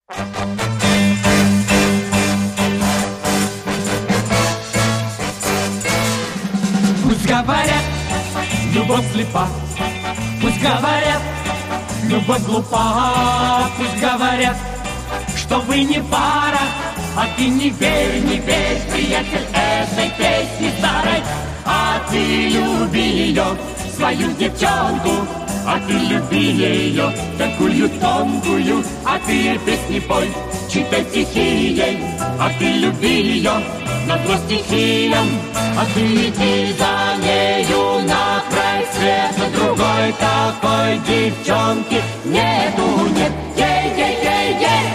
Пусть говорят, любовь слепа. Пусть говорят, любовь глупа. Пусть говорят, что вы не пара. А ты не верь, приятель, этой песни старой. А ты люби ее, свою девчонку. А ты люби ее, такую тонкую. А ты ей песни пой, читай стихи ей. А ты люби ее, назло стихиям. А ты иди за нею на край света. Другой такой девчонки нету, нет. Ей-ей-ей-ей.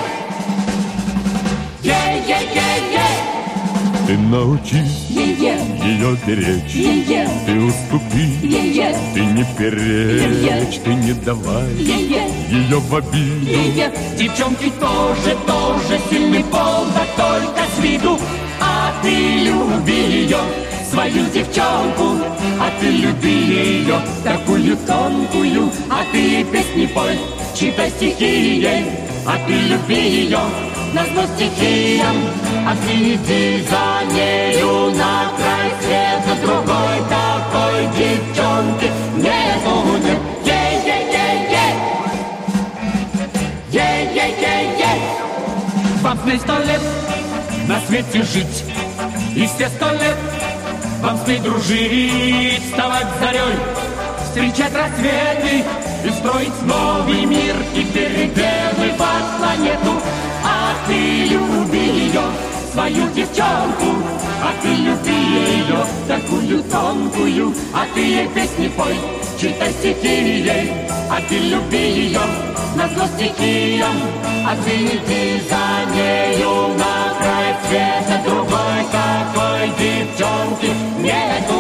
Ей-ей-ей-ей. Ты научись ее беречь, ты уступи, ты не перечь, ты не давай ее в обиду. Девчонки тоже сильный пол, да только с виду. А ты люби ее, свою девчонку. А ты люби ее, такую тонкую. А ты ей песни пой, читай стихи ей. А ты люби ее, назло стихиям. А ты иди за нею на край света. Другой такой девчонки нету, нет. Ей-ей-ей-ей. Ей-ей-ей-ей. Вам с ней 100 лет на свете жить, и все 100 лет вам с ней дружить. Вставать зарей, встречать рассветы и строить новый мир, и переделывать планету. А ты люби ее, свою девчонку. А ты люби ее, такую тонкую. А ты ей песни пой, читай стихи ей. А ты люби ее, назло стихиям. А ты иди за нею на край света. Другой такой девчонки нет.